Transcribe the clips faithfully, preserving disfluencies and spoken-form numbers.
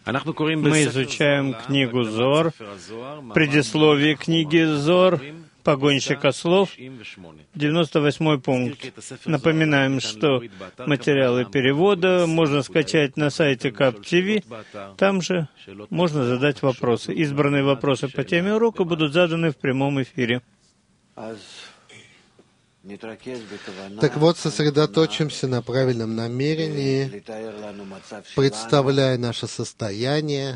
Мы изучаем книгу Зоар, предисловие книги Зоар, погонщика слов, девяносто восьмой пункт. Напоминаем, что материалы перевода можно скачать на сайте КАП-ТВ. Там же можно задать вопросы. Избранные вопросы по теме урока будут заданы в прямом эфире. Так вот, сосредоточимся на правильном намерении, представляя наше состояние,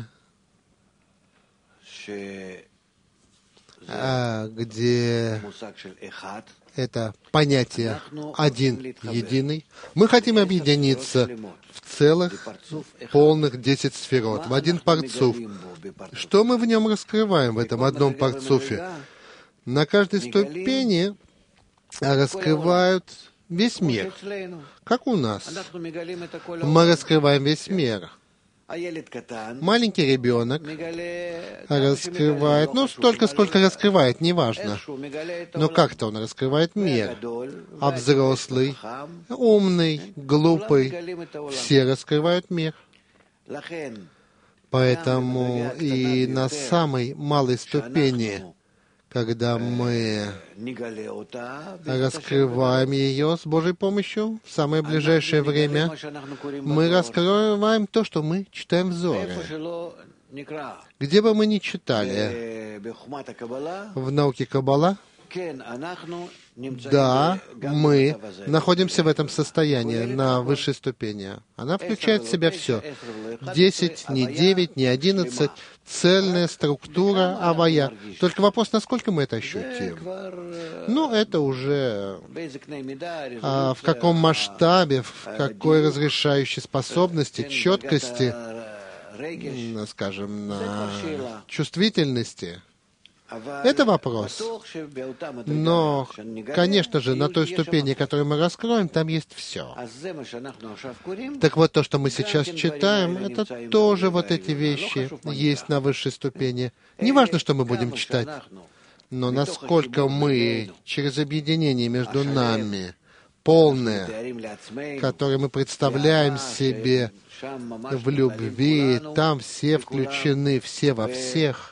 где это понятие «один единый». Мы хотим объединиться в целых, полных десять сферот, в один парцуф. Что мы в нем раскрываем, в этом одном парцуфе? На каждой ступени раскрывают весь мир, как у нас. Мы раскрываем весь мир. Маленький ребенок раскрывает, ну, столько, сколько раскрывает, неважно. Но как-то он раскрывает мир. А взрослый, умный, глупый, все раскрывают мир. Поэтому и на самой малой ступени, когда мы раскрываем ее с Божьей помощью в самое ближайшее время, мы раскрываем то, что мы читаем в Зоре. Где бы мы ни читали, в науке Каббала, да, мы находимся в этом состоянии на высшей ступени. Она включает в себя все. Десять, не девять, не одиннадцать. Цельная структура авая. Только вопрос, насколько мы это ощутим. Ну, это уже а, в каком масштабе, в какой разрешающей способности, четкости, скажем, на чувствительности. Это вопрос. Но, конечно же, на той ступени, которую мы раскроем, там есть все. Так вот, то, что мы сейчас читаем, это тоже вот эти вещи есть на высшей ступени. Не важно, что мы будем читать, но насколько мы через объединение между нами, полное, которое мы представляем себе в любви, там все включены, все во всех,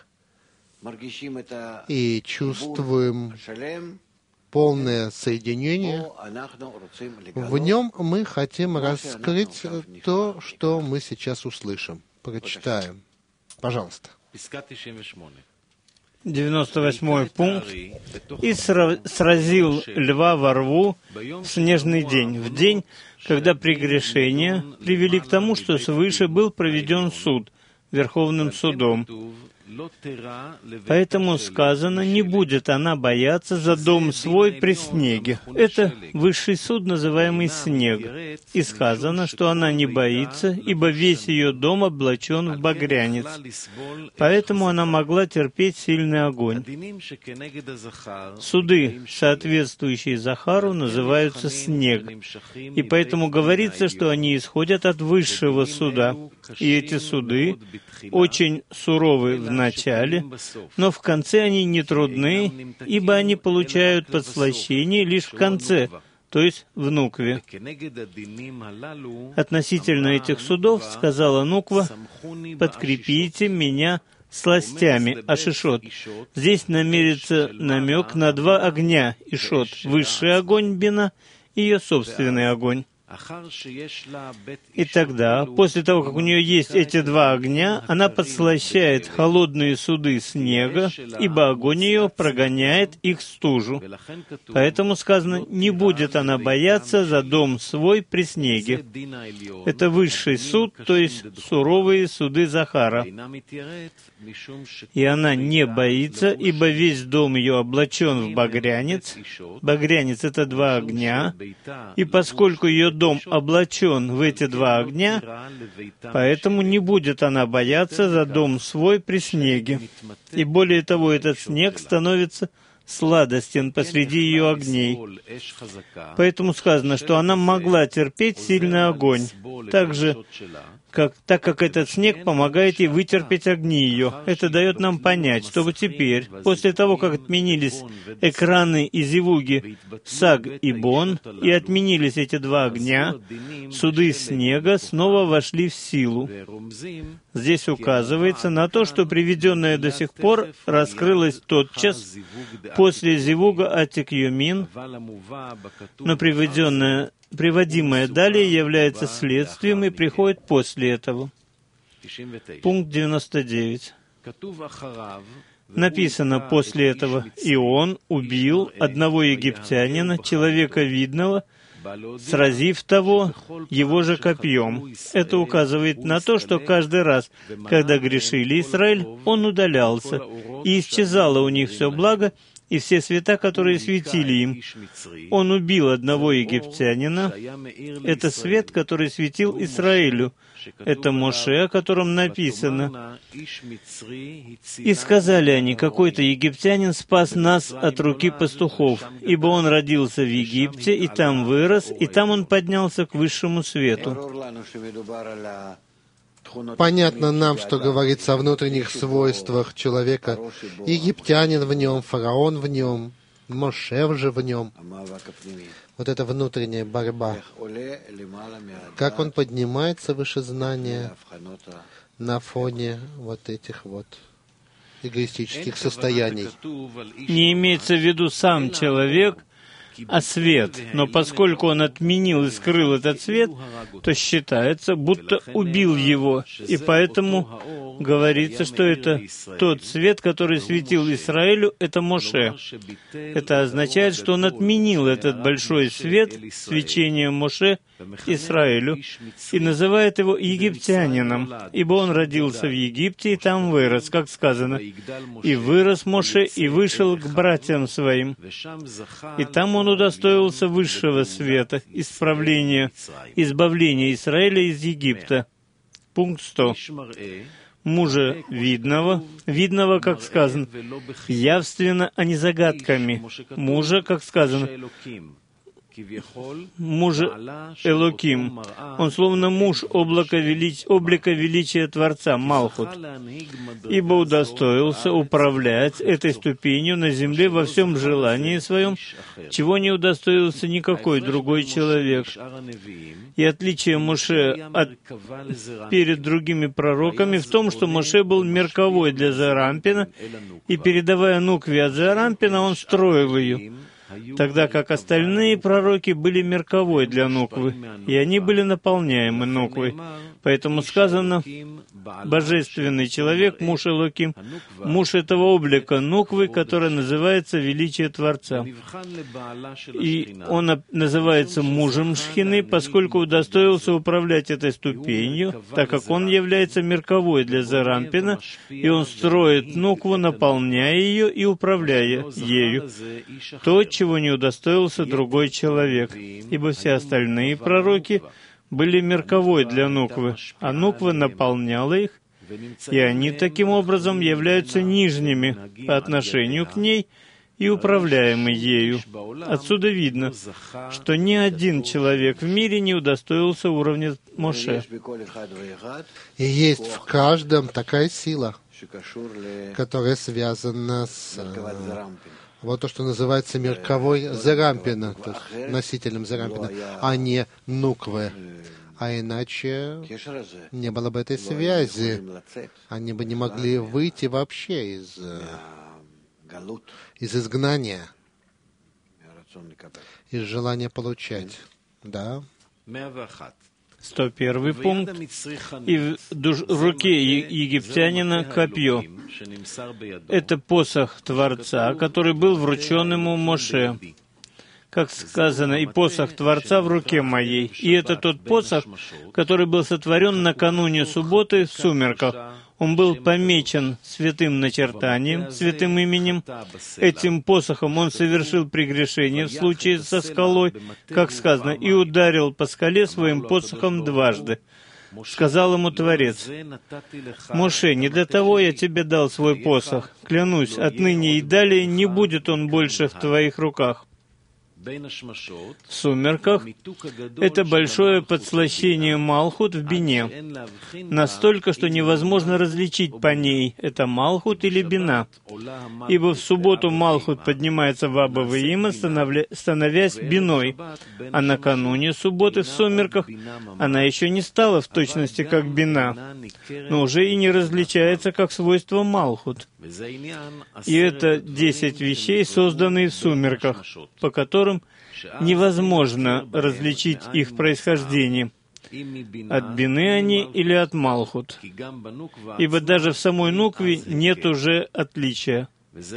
и чувствуем полное соединение, в нем мы хотим раскрыть то, что мы сейчас услышим, прочитаем. Пожалуйста. девяносто восьмой пункт. «И сразил льва во рву в снежный день, в день, когда прегрешения привели к тому, что свыше был проведен суд Верховным судом. Поэтому сказано, не будет она бояться за дом свой при снеге». Это высший суд, называемый снег. И сказано, что она не боится, ибо весь ее дом облачен в багрянец. Поэтому она могла терпеть сильный огонь. Суды, соответствующие Захару, называются снег. И поэтому говорится, что они исходят от высшего суда. И эти суды очень суровы в начале, но в конце они не трудны, ибо они получают подслащение лишь в конце, то есть в нукве. Относительно этих судов сказала нуква: «Подкрепите меня сластями, ашишот». Здесь намерится намек на два огня, ишот, высший огонь бина и ее собственный огонь. И тогда, после того, как у нее есть эти два огня, она подслащает холодные суды снега, ибо огонь ее прогоняет их стужу. Поэтому сказано, не будет она бояться за дом свой при снеге. Это высший суд, то есть суровые суды Захара. И она не боится, ибо весь дом ее облачен в багрянец. Багрянец — это два огня, и поскольку ее дом облачен в эти два огня, поэтому не будет она бояться за дом свой при снеге. И более того, этот снег становится сладостен посреди ее огней. Поэтому сказано, что она могла терпеть сильный огонь, так же, как, так как этот снег помогает ей вытерпеть огни ее. Это дает нам понять, что вот теперь, после того, как отменились экраны и зивуги Саг и Бон, и отменились эти два огня, суды снега снова вошли в силу. Здесь указывается на то, что приведенное до сих пор раскрылось тотчас после зивуга Атик Йомин, но приведенное приводимое далее является следствием и приходит после этого. Пункт девяносто девять. Написано после этого: «И он убил одного египтянина, человека видного, сразив того его же копьем». Это указывает на то, что каждый раз, когда грешили Израиль, он удалялся, и исчезало у них все благо, и все света, которые светили им. Он убил одного египтянина. Это свет, который светил Израилю. Это Моше, о котором написано: «И сказали они: какой-то египтянин спас нас от руки пастухов, ибо он родился в Египте, и там вырос, и там он поднялся к высшему свету». Понятно нам, что говорится о внутренних свойствах человека. Египтянин в нем, фараон в нем, Моше же в нем. Вот эта внутренняя борьба. Как он поднимается выше знания на фоне вот этих вот эгоистических состояний. Не имеется в виду сам человек, а свет. Но поскольку он отменил и скрыл этот свет, то считается, будто убил его. И поэтому говорится, что это тот свет, который светил Израилю, это Моше. Это означает, что он отменил этот большой свет, свечение Моше Израилю, и называет его египтянином, ибо он родился в Египте и там вырос, как сказано: «И вырос Моше, и вышел к братьям своим». И там он удостоился высшего света, исправления, избавления Израиля из Египта. Пункт сто. Мужа видного, видного, как сказано, явственно, а не загадками. Мужа, как сказано, мужа Элоким. Он словно муж облака велич... облика величия Творца, Малхут, ибо удостоился управлять этой ступенью на земле во всем желании своем, чего не удостоился никакой другой человек. И отличие Моше от... перед другими пророками в том, что Моше был мерковой для Зарампина, и, передавая нукве от Зарампина, он строил ее, тогда как остальные пророки были мерковой для нуквы, и они были наполняемы нуквой. Поэтому сказано: божественный человек, муж Элоким, муж этого облика нуквы, который называется величие Творца. И он называется мужем Шхины, поскольку удостоился управлять этой ступенью, так как он является мерковой для Зарампина, и он строит нукву, наполняя ее и управляя ею. То, чего не удостоился другой человек, ибо все остальные пророки были мерковой для нуквы, а нуква наполняла их, и они таким образом являются нижними по отношению к ней и управляемы ею. Отсюда видно, что ни один человек в мире не удостоился уровня Моше. И есть в каждом такая сила, которая связана с вот то, что называется мерковой Зарампина, то есть носителем Зарампина, а не нуквы. А иначе не было бы этой связи. Они бы не могли выйти вообще из, из изгнания, из желания получать. Да? сто первый пункт. «И в душ... руке египтянина копье». Это посох Творца, который был вручен ему Моше. Как сказано: «И посох Творца в руке моей». И это тот посох, который был сотворен накануне субботы в сумерках. Он был помечен святым начертанием, святым именем. Этим посохом он совершил прегрешение в случае со скалой, как сказано: «И ударил по скале своим посохом дважды». Сказал ему Творец: «Моше, не для того я тебе дал свой посох. Клянусь, отныне и далее не будет он больше в твоих руках». В сумерках это большое подслащение Малхут в бине, настолько, что невозможно различить по ней, это Малхут или бина. Ибо в субботу Малхут поднимается в Аба Ваима, становясь биной, а накануне субботы в сумерках она еще не стала в точности как бина, но уже и не различается как свойство Малхут. И это десять вещей, созданные в сумерках, по которым невозможно различить их происхождение. От бины они или от Малхут. Ибо даже в самой нукве нет уже отличия.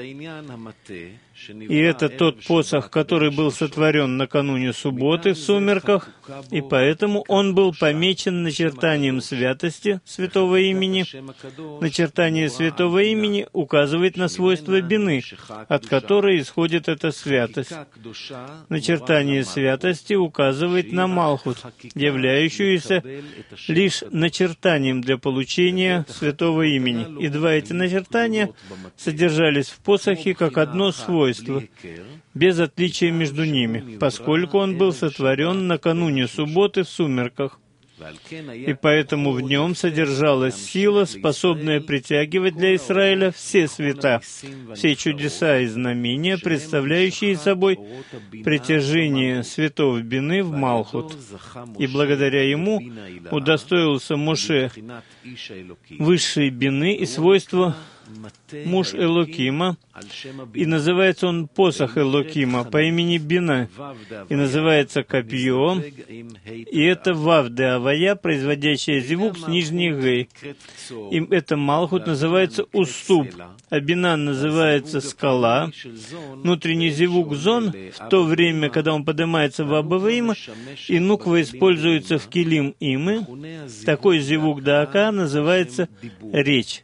И это тот посох, который был сотворен накануне субботы в сумерках, и поэтому он был помечен начертанием святости святого имени. Начертание святого имени указывает на свойство бины, от которой исходит эта святость. Начертание святости указывает на Малхут, являющуюся лишь начертанием для получения святого имени. И два эти начертания содержались в посохе как одно свойство, без отличия между ними, поскольку он был сотворен накануне субботы в сумерках. И поэтому в нем содержалась сила, способная притягивать для Израиля все света, все чудеса и знамения, представляющие собой притяжение светов бины в Малхут. И благодаря ему удостоился Моше высшей бины и свойства муж Элокима, и называется он посох Элокима по имени Бина, и называется копье, и это Вав де Авая, производящая зевук с нижней гей. И это Малхут называется уступ, а Бина называется скала. Внутренний зевук зон, в то время, когда он поднимается в Абаваима, и нуква используется в килим имы, такой зевук даака называется речь.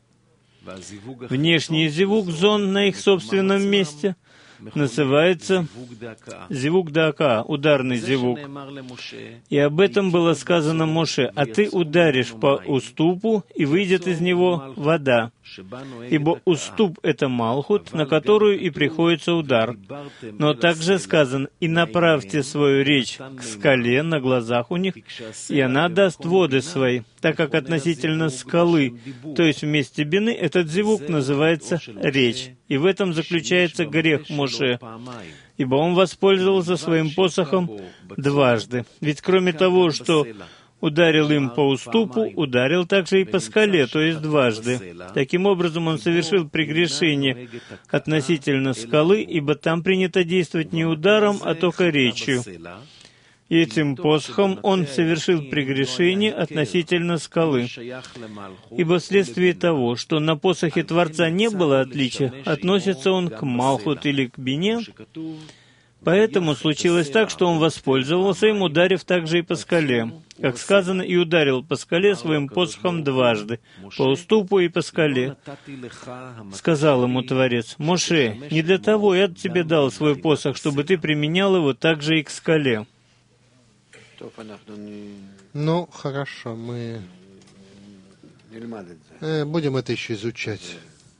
Внешний зевук зон на их собственном месте называется зевук даака, ударный зевук. И об этом было сказано Моше: «А ты ударишь по уступу, и выйдет из него вода». Ибо уступ — это Малхут, на которую и приходится удар. Но также сказано: «И направьте свою речь к скале на глазах у них, и она даст воды свои», так как относительно скалы, то есть вместе бины, этот зевук называется речь. И в этом заключается грех Моше, ибо он воспользовался своим посохом дважды. Ведь кроме того, что ударил им по уступу, ударил также и по скале, то есть дважды. Таким образом, он совершил прегрешение относительно скалы, ибо там принято действовать не ударом, а только речью. И этим посохом он совершил прегрешение относительно скалы. Ибо вследствие того, что на посохе Творца не было отличия, относится он к Малхут или к Бине, поэтому случилось так, что он воспользовался им, ударив также и по скале. Как сказано, и ударил по скале своим посохом дважды, по уступу и по скале. Сказал ему Творец: «Моше, не для того я тебе дал свой посох, чтобы ты применял его также и к скале». Ну, хорошо, мы э, будем это еще изучать.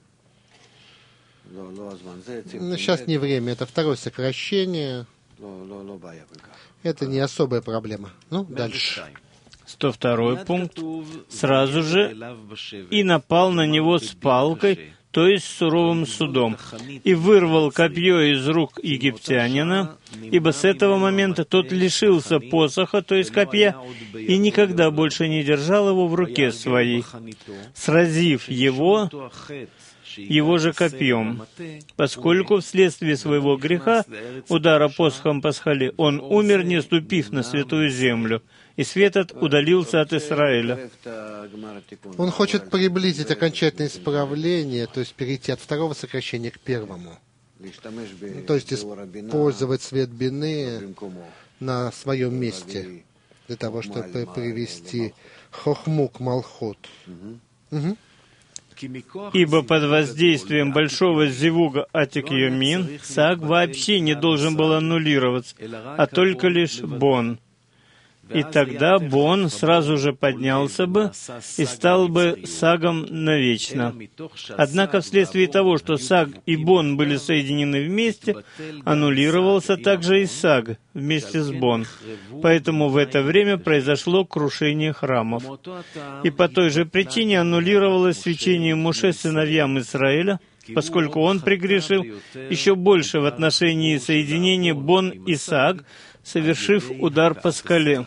Но сейчас не время, это второе сокращение. Это не особая проблема. Ну, дальше. сто второй пункт. Сразу же и напал на него с палкой, то есть суровым судом, и вырвал копье из рук египтянина, ибо с этого момента тот лишился посоха, то есть копья, и никогда больше не держал его в руке своей, сразив его его же копьем, поскольку вследствие своего греха, удара посохом по скале, он умер, не ступив на святую землю, и свет от удалился от Израиля. Он хочет приблизить окончательное исправление, то есть перейти от второго сокращения к первому. То есть использовать свет бины на своем месте, для того, чтобы привести хохму к Малхут. Угу. Ибо под воздействием большого зевуга Атик Йомин Саг вообще не должен был аннулироваться, а только лишь Бон. И тогда Бон сразу же поднялся бы и стал бы Сагом навечно. Однако вследствие того, что Саг и Бон были соединены вместе, аннулировался также и Саг вместе с Бон. Поэтому в это время произошло крушение храмов. И по той же причине аннулировалось священие Моше сыновьям Израиля, поскольку он прегрешил еще больше в отношении соединения Бон и Саг, совершив удар по скале.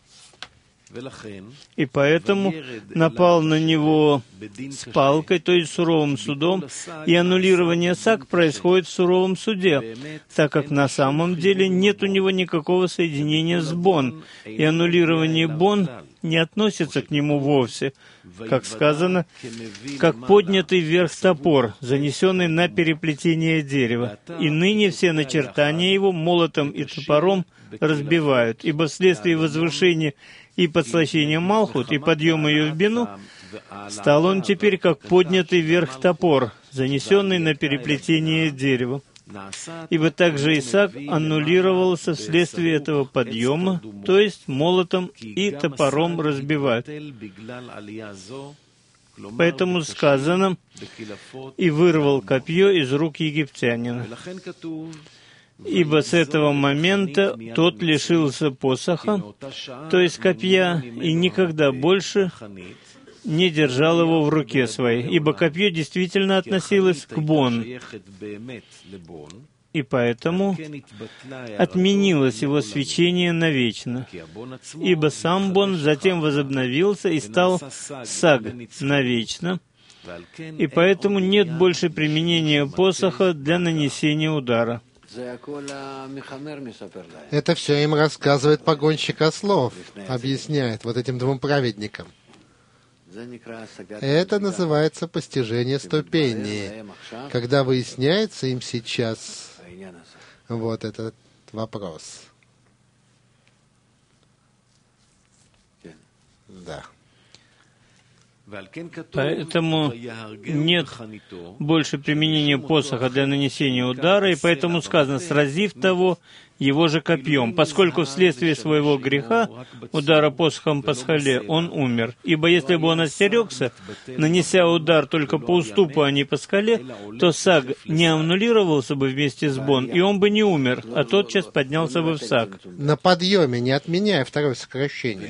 И поэтому напал на него с палкой, то есть суровым судом, и аннулирование Саг происходит в суровом суде, так как на самом деле нет у него никакого соединения с Бон, и аннулирование Бон не относится к нему вовсе, как сказано, как поднятый вверх топор, занесенный на переплетение дерева, и ныне все начертания его молотом и топором разбивают, ибо вследствие возвышения и подслащения Малхут, и подъема ее в бину, стал он теперь как поднятый вверх топор, занесенный на переплетение дерева. Ибо также Исаак аннулировался вследствие этого подъема, то есть молотом и топором разбивают. Поэтому сказано, «И вырвал копье из рук египтянина». Ибо с этого момента тот лишился посоха, то есть копья, и никогда больше не держал его в руке своей, ибо копье действительно относилось к Бон, и поэтому отменилось его священие навечно, ибо сам Бон затем возобновился и стал Саг навечно, и поэтому нет больше применения посоха для нанесения удара. Это все им рассказывает погонщик ослов, объясняет вот этим двум праведникам. Это называется постижение ступеней, когда выясняется им сейчас вот этот вопрос. Да. Поэтому нет больше применения посоха для нанесения удара, и поэтому сказано, сразив того его же копьем, поскольку вследствие своего греха, удара посохом по скале, он умер. Ибо если бы он остерегся, нанеся удар только по уступу, а не по скале, то Саг не аннулировался бы вместе с Бон, и он бы не умер, а тотчас поднялся бы в Саг. На подъеме, не отменяя второе сокращение.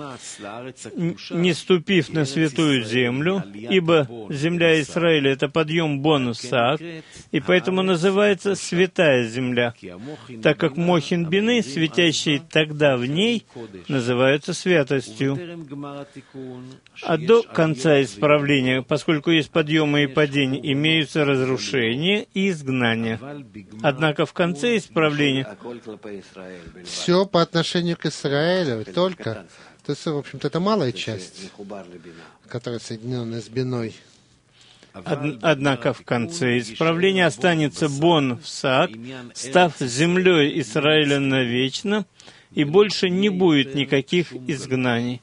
Не ступив на святую землю, ибо земля Израиля — это подъем Бон в Саг, и поэтому называется святая земля, так как Мохин Бины, светящие тогда в ней, называются святостью. А до конца исправления, поскольку есть подъемы и падения, имеются разрушения и изгнания. Однако в конце исправления все по отношению к Израилю, только, то есть, в общем-то, это малая часть, которая соединена с Биной. Однако в конце исправления останется Бон в Саг, став землей Израиля навечно, и больше не будет никаких изгнаний.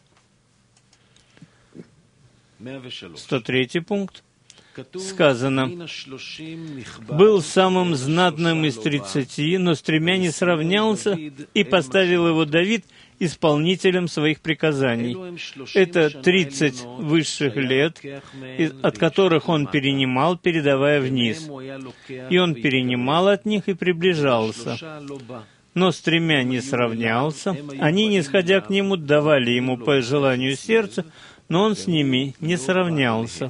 сто третий пункт. Сказано, «Был самым знатным из тридцати, но с тремя не сравнялся, и поставил его Давид исполнителем своих приказаний». Это тридцать высших лет, от которых он перенимал, передавая вниз. И он перенимал от них и приближался. Но с тремя не сравнялся. Они, нисходя к нему, давали ему по желанию сердца, но он с ними не сравнялся.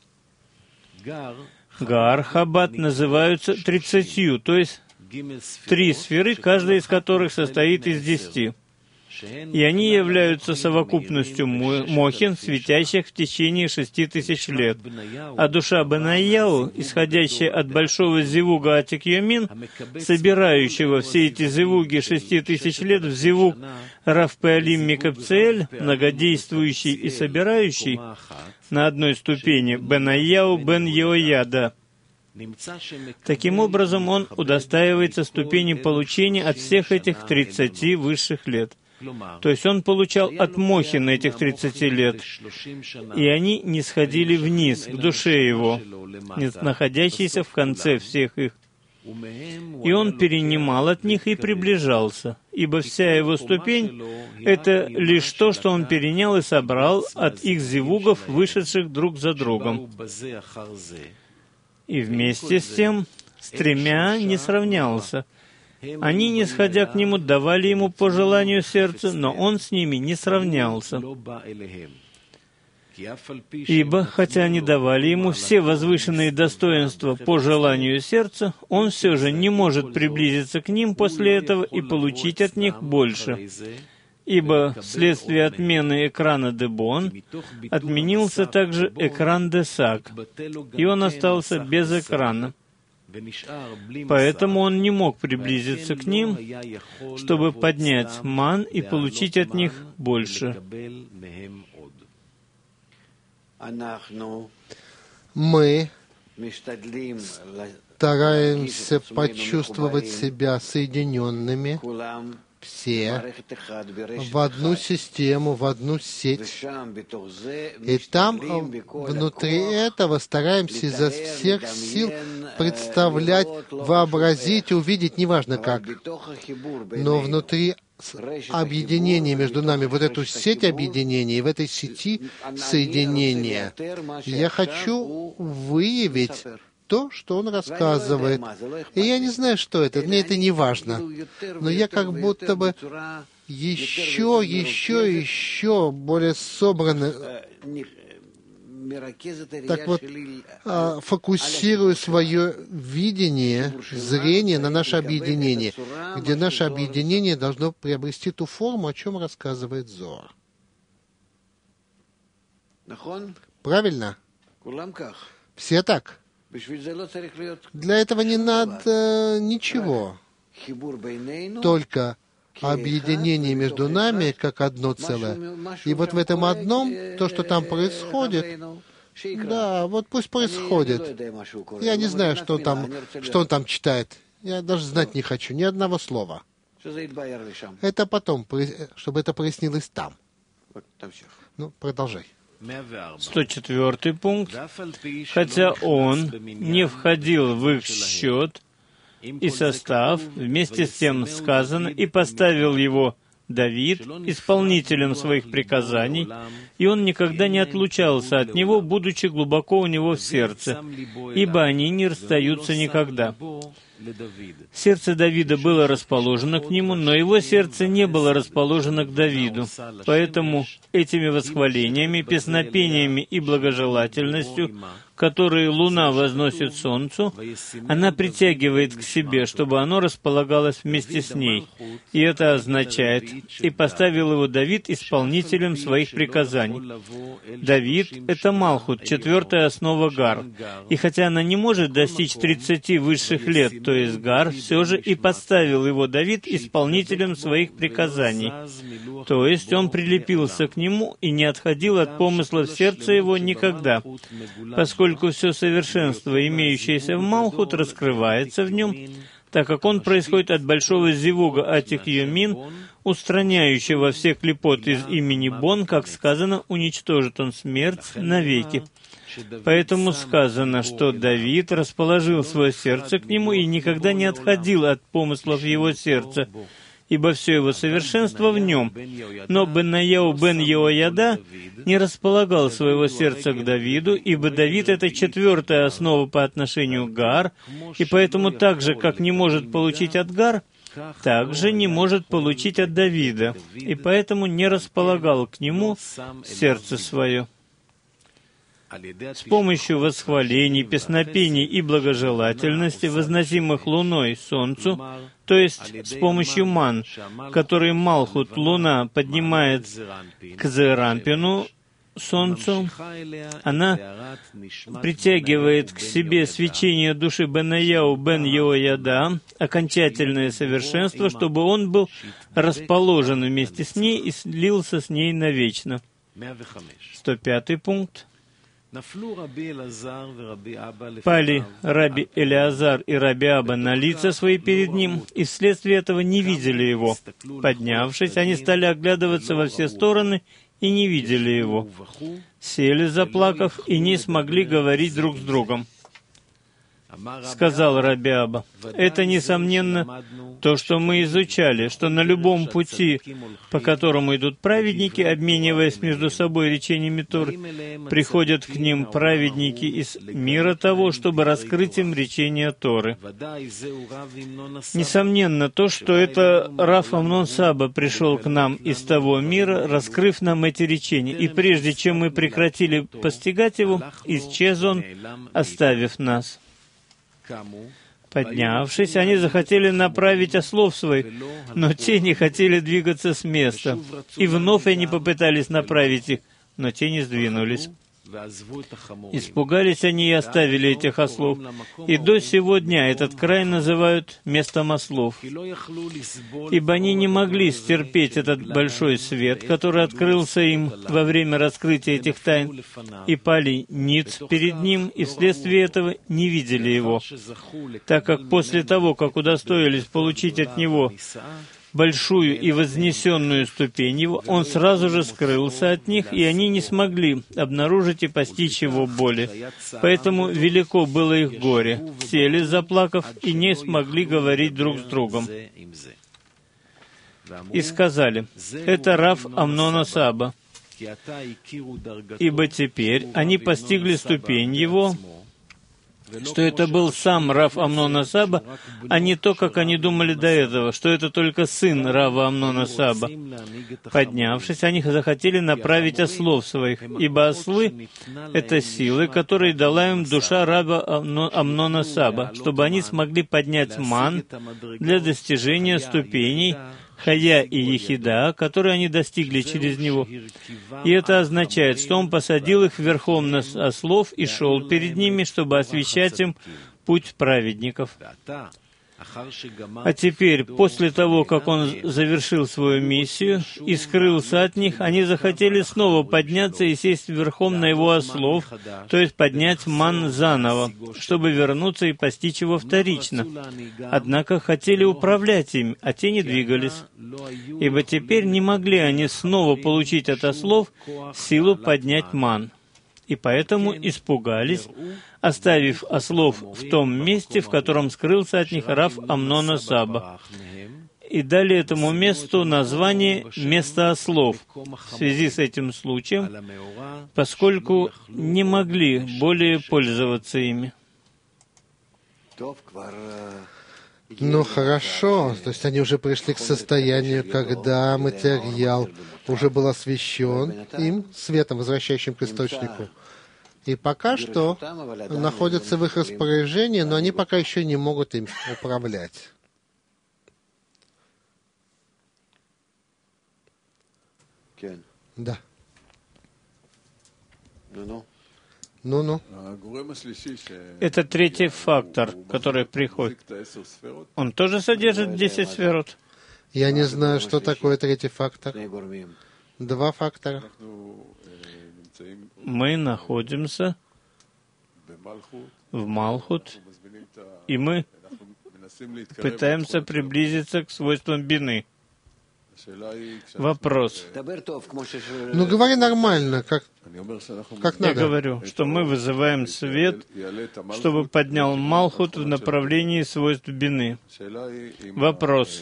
Гаар, Хаббат называются тридцатью, то есть три сферы, каждая из которых состоит из десяти. И они являются совокупностью мохин, светящих в течение шести тысяч лет. А душа Бенайяу, исходящая от большого зевуга Атик Йомин, собирающего все эти зевуги шести тысяч лет в зевуг Рав Пеалим Микапцеэль, многодействующий и собирающий, на одной ступени Бенайяу бен Йеояда. Таким образом, он удостаивается ступени получения от всех этих тридцати высших лет. То есть он получал от Мохина этих тридцати лет, и они не сходили вниз, к душе его, находящейся в конце всех их. и он перенимал от них и приближался, ибо вся его ступень — это лишь то, что он перенял и собрал от их зевугов, вышедших друг за другом. И вместе с тем с тремя не сравнялся. Они, не сходя к нему, давали ему по желанию сердца, но он с ними не сравнялся. Ибо, хотя они давали ему все возвышенные достоинства по желанию сердца, он все же не может приблизиться к ним после этого и получить от них больше. Ибо вследствие отмены экрана Дебон отменился также экран Десак, и он остался без экрана. Поэтому он не мог приблизиться к ним, чтобы поднять ман и получить от них больше. Мы стараемся почувствовать себя соединенными, все, в одну систему, в одну сеть. И там, внутри этого, стараемся изо всех сил представлять, вообразить, увидеть, неважно как. Но внутри объединения между нами, вот эту сеть объединения, и в этой сети соединения, я хочу выявить то, что он рассказывает. И я не знаю, что это, мне это не важно. Но я как будто бы еще, еще, еще более собрано, так вот, фокусирую свое видение, зрение на наше объединение, где наше объединение должно приобрести ту форму, о чем рассказывает Зоар. Правильно? Все так. Для этого не надо ничего, только объединение между нами как одно целое. И вот в этом одном, то, что там происходит, да, вот пусть происходит. Я не знаю, что он там, что он там читает. Я даже знать не хочу, ни одного слова. Это потом, чтобы это прояснилось там. Ну, продолжай. сто четвёртый пункт. Хотя он не входил в их счет и состав, вместе с тем сказано, и поставил его Давид исполнителем своих приказаний, и он никогда не отлучался от него, будучи глубоко у него в сердце, ибо они не расстаются никогда. Сердце Давида было расположено к нему, но его сердце не было расположено к Давиду. Поэтому этими восхвалениями, песнопениями и благожелательностью, которые луна возносит солнцу, она притягивает к себе, чтобы оно располагалось вместе с ней. И это означает, «И поставил его Давид исполнителем своих приказаний». Давид — это Малхут, четвертая основа Гар. И хотя она не может достичь тридцати высших лет, то есть Гар, все же и поставил его Давид исполнителем своих приказаний. То есть он прилепился к нему и не отходил от помыслов сердца его никогда, поскольку Поскольку все совершенство, имеющееся в Малхут, раскрывается в нем, так как он происходит от большого зивуга Атик Йомин, устраняющего все клипот из имени Бон, как сказано, уничтожит он смерть навеки. Поэтому сказано, что Давид расположил свое сердце к нему и никогда не отходил от помыслов его сердца, ибо все его совершенство в нем. Но Бенаяу бен Йеояда не располагал своего сердца к Давиду, ибо Давид — это четвертая основа по отношению к Гар, и поэтому так же, как не может получить от Гар, также не может получить от Давида, и поэтому не располагал к нему сердце свое. С помощью восхвалений, песнопений и благожелательности, возносимых луной солнцу, то есть с помощью ман, который Малхут, луна, поднимает к Зерампину, солнцу, она притягивает к себе свечение души Бенаяу бен Йеояда, окончательное совершенство, чтобы он был расположен вместе с ней и слился с ней навечно. сто пятый пункт. Пали Раби Элиазар и Раби Аба на лица свои перед ним, и вследствие этого не видели его. Поднявшись, они стали оглядываться во все стороны и не видели его. Сели, заплакав, и не смогли говорить друг с другом. Сказал Раби Аба, это, несомненно, то, что мы изучали, что на любом пути, по которому идут праведники, обмениваясь между собой речениями Торы, приходят к ним праведники из мира того, чтобы раскрыть им речения Торы. Несомненно, то, что это Рав Амнон Саба пришел к нам из того мира, раскрыв нам эти речения, и прежде чем мы прекратили постигать его, исчез он, оставив нас. Поднявшись, они захотели направить ослов своих, но те не хотели двигаться с места. И вновь они попытались направить их, но те не сдвинулись. Испугались они и оставили этих ослов. И до сего дня этот край называют местом ослов. Ибо они не могли стерпеть этот большой свет, который открылся им во время раскрытия этих тайн, и пали ниц перед ним, и вследствие этого не видели его, так как после того, как удостоились получить от него большую и вознесенную ступень его, он сразу же скрылся от них, и они не смогли обнаружить и постичь его боли. Поэтому велико было их горе. Сели, заплакав, и не смогли говорить друг с другом. И сказали, это Рав Амнона Саба, ибо теперь они постигли ступень его, что это был сам Рав Амнона Саба, а не то, как они думали до этого, что это только сын Рава Амнона Саба. Поднявшись, они захотели направить ослов своих, ибо ослы — это силы, которые дала им душа Рава Амнона Саба, чтобы они смогли поднять ман для достижения ступеней Хая и Ехида, которые они достигли через него. И это означает, что он посадил их верхом на ослов и шел перед ними, чтобы освещать им путь праведников. А теперь, после того, как он завершил свою миссию и скрылся от них, они захотели снова подняться и сесть верхом на его ослов, то есть поднять ман заново, чтобы вернуться и постичь его вторично. Однако хотели управлять им, а те не двигались, ибо теперь не могли они снова получить от ослов силу поднять ман. И поэтому испугались, оставив ослов в том месте, в котором скрылся от них Рав Амнона Саба, и дали этому месту название «место ослов» в связи с этим случаем, поскольку не могли более пользоваться ими. Ну хорошо, то есть они уже пришли к состоянию, когда материал уже был освещен им светом, возвращающим к источнику. И пока что находятся в их распоряжении, но они пока еще не могут им управлять. Да. Ну-ну. Это третий фактор, который приходит. Он тоже содержит десять сферот? Я не знаю, что такое третий фактор. Два фактора. Мы находимся в Малхут, и мы пытаемся приблизиться к свойствам бины. Вопрос. Ну, говори нормально, как, как надо. Я говорю, что мы вызываем свет, чтобы поднял Малхут в направлении свойств бины. Вопрос.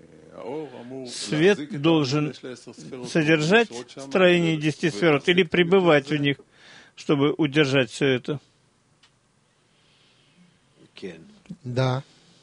Свет должен содержать строение десяти сферот или пребывать в них, чтобы удержать все это? Да.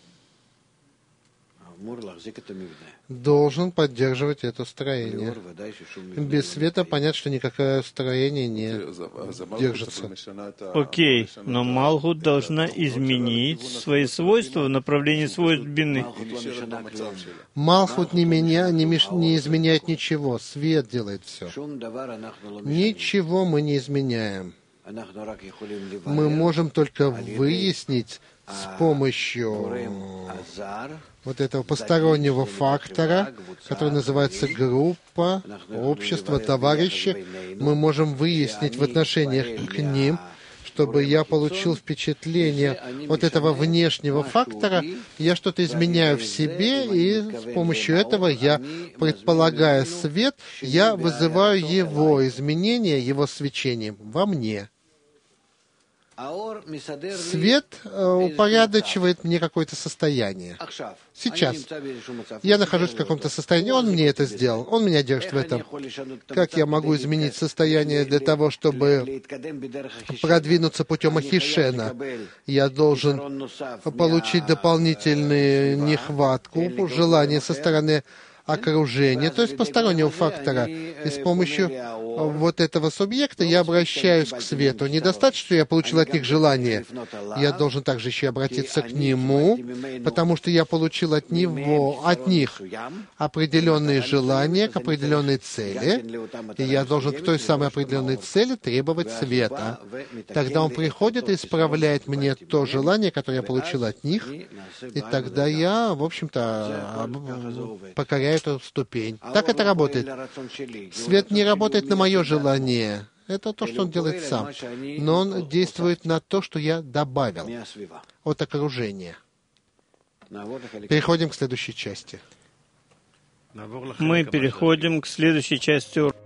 Должен поддерживать это строение. Без света понятно, что никакое строение не держится. Окей, но Малхут должна изменить свои свойства в направлении свойств бины. Малхут не, меня, не, меш, не изменяет ничего, свет делает все. Ничего мы не изменяем. Мы можем только выяснить с помощью вот этого постороннего фактора, который называется группа, общество, товарищи, мы можем выяснить в отношениях к ним, чтобы я получил впечатление от этого внешнего фактора, я что-то изменяю в себе, и с помощью этого я, предполагая свет, я вызываю его изменение, его свечением во мне. Свет упорядочивает мне какое-то состояние. Сейчас я нахожусь в каком-то состоянии, он мне это сделал, он меня держит в этом. Как я могу изменить состояние для того, чтобы продвинуться путем Ахишена? Я должен получить дополнительную нехватку, желание со стороны окружения, то есть постороннего фактора. И с помощью вот этого субъекта я обращаюсь к свету. Недостаточно, что я получил от них желание. Я должен также еще обратиться к нему, потому что я получил от него, от них определенные желания к определенной цели, и я должен к той самой определенной цели требовать света. Тогда он приходит и исправляет мне то желание, которое я получил от них, и тогда я, в общем-то, покоряю эту ступень. Так это работает. Свет не работает на мое желание. Это то, что он делает сам. Но он действует на то, что я добавил от окружения. Переходим к следующей части. Мы переходим к следующей части урока.